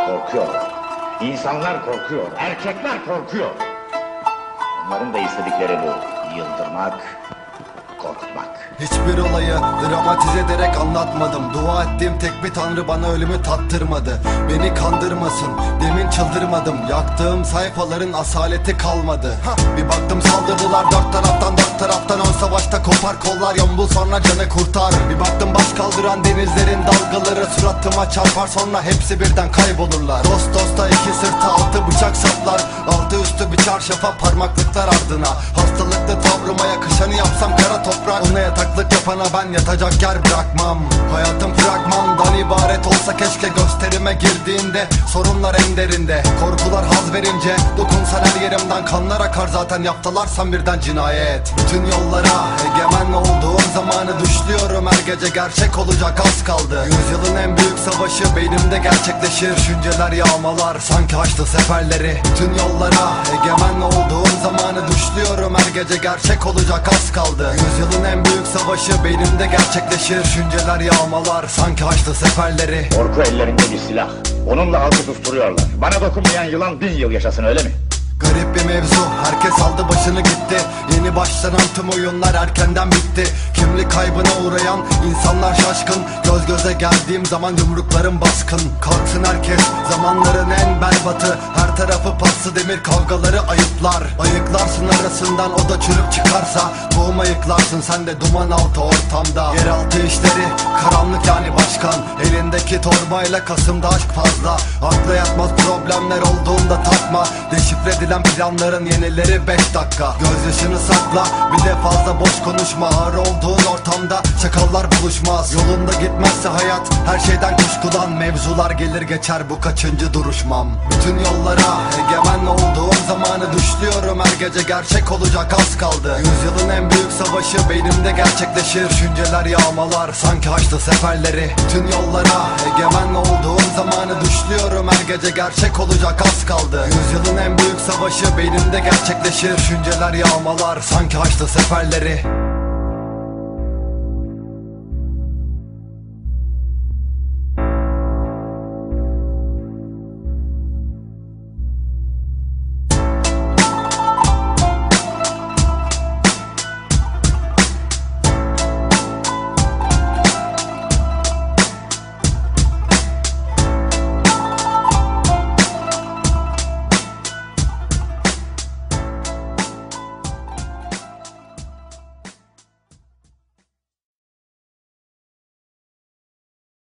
Korkuyorlar. İnsanlar korkuyor. Erkekler korkuyor. Onların da istedikleri bu. Yıldırmak, korkutmak. Hiçbir olayı dramatize ederek anlatmadım. Dua ettiğim tek bir tanrı bana ölümü tattırmadı. Beni kandırmasın, demin çıldırmadım. Yaktığım sayfaların asaleti kalmadı. Bir baktım saldırdılar dört taraftan ön savaşta kopar kollar, yombul sonra canı kurtar. Bir baktım baş kaldıran denizlerin dalgaları suratıma çarpar, sonra hepsi birden kaybolurlar. Dost dosta iki sırta altı bıçak saplar, altı üstü bir çarşafa parmaklıklar ardına. Hastalıklı tavrıma yakışanı yapsam kara toprak, ona yataklık yapana ben yatacak yer bırakmam. Hayatım fragmandan ibaret olsa keşke, gösterime girdiğinde sorunlar en derinde. Korkular haz verince dokunsan her yerimden kanlar akar, zaten yaptılarsan birden cinayet. Bütün yollara egemen olduğum zamanı düşlüyorum, her gece gerçek olacak az kaldı. Yüzyılın en büyük savaşı beynimde gerçekleşir, düşünceler yağmalar sanki Haçlı seferleri. Bütün yollara egemen olduğum zamanı düşlüyorum, her gece gerçek olacak az kaldı. Yüzyılın en büyük savaşı beynimde gerçekleşir, düşünceler yağmalar sanki Haçlı seferleri. Korku ellerinde bir silah. Onunla halkı susturuyorlar. Bana dokunmayan yılan 1000 yıl yaşasın, öyle mi? Garip bir mevzu, herkes aldı başını gitti. Yeni başlanan tüm oyunlar erkenden bitti. Kimlik kaybına uğrayan insanlar şaşkın. Göz göze geldiğim zaman yumruklarım baskın. Kalksın herkes, zamanların en berbatı. Her tarafı paslı demir, kavgaları ayıplar. Ayıklarsın arasından, o da çürük çıkarsa. Tohum ayıklarsın sen de duman altı ortamda. Yeraltı işleri, karanlık yani başkan. Elindeki torbayla Kasım'da aşk fazla. Akla yatmaz problemler olduğunda takma. Deşifre edilen planların yenileri 5 dakika. Gözyaşını sakla, bir de fazla boş konuşma. Ağır olduğun ortamda çakallar buluşmaz. Yolunda gitmezse hayat, her şeyden kuşkulan. Mevzular gelir geçer, bu kaçıncı duruşmam. Bütün yollara egemen olduğum zamanı düşlüyorum, her gece gerçek olacak az kaldı. Yüzyılın en büyük savaşı beynimde gerçekleşir, düşünceler yağmalar sanki Haçlı seferleri. Bütün yollara egemen olduğum zamanı düşlüyorum, her gece gerçek olacak az kaldı. Yüzyılın en büyük savaşı beynimde gerçekleşir, düşünceler yağmalar sanki Haçlı seferleri.